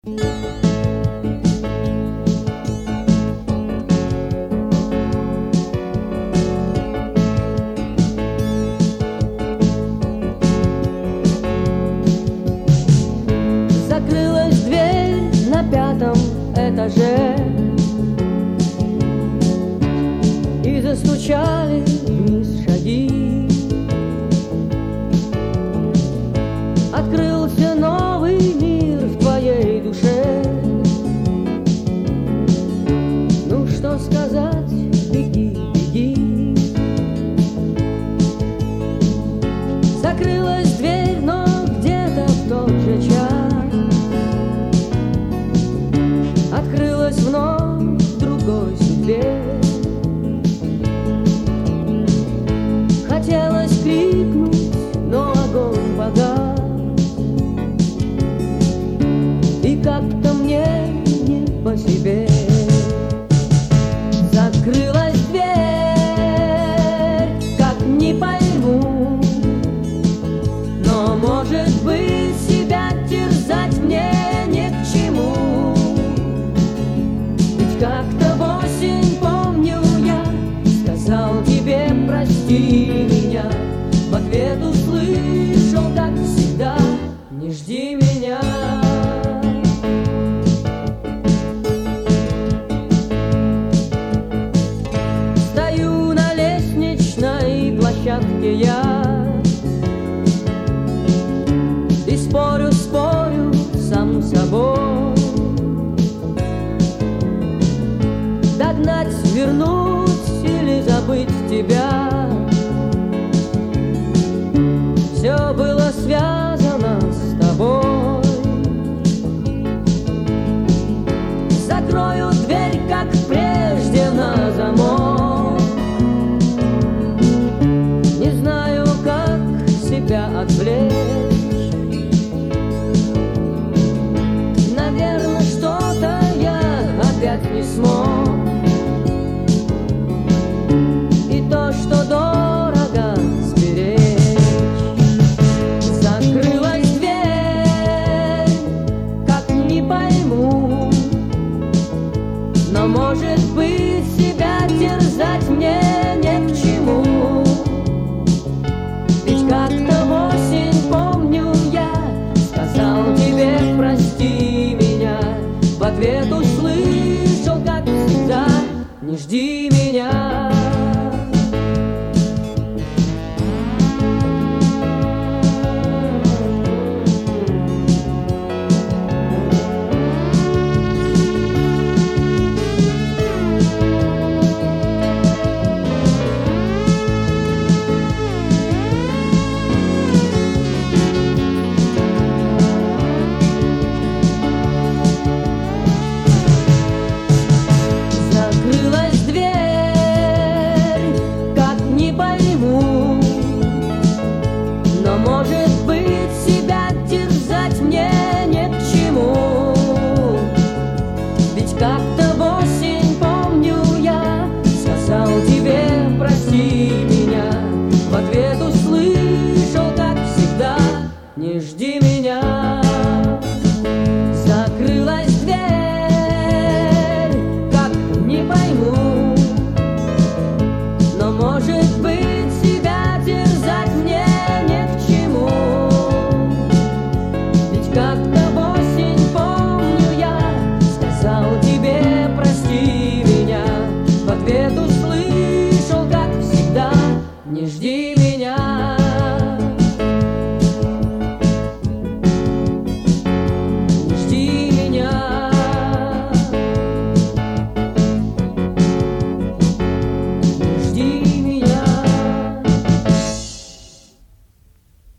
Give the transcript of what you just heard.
Закрылась дверь на 5-м этаже, и застучали вниз шаги. Открылся новый мир в твоей душе. Ну что сказать, беги, беги. Закрылась дверь, но где-то в тот же час открылась вновь в другой судьбе. Хотелось крикнуть, но огонь погас, и как-то мне не по себе. Закрылась дверь, как не пойму, но, может быть, себя терзать мне ни к чему. Ведь как-то в осень, помню, я сказал тебе: прости меня. В ответ услышал, как всегда: не жди меня. Стою на лестничной площадке я и спорю, спорю сам с собой. Догнать, вернуть или забыть тебя. Все было связано с тобой. Закрою дверь, как прежде, на замок. Не знаю, как себя отвлечь. Наверное, что-то я опять не смог. И то, что дорого, сберечь. Закрылась дверь, как не пойму, но, может быть, себя терзать мне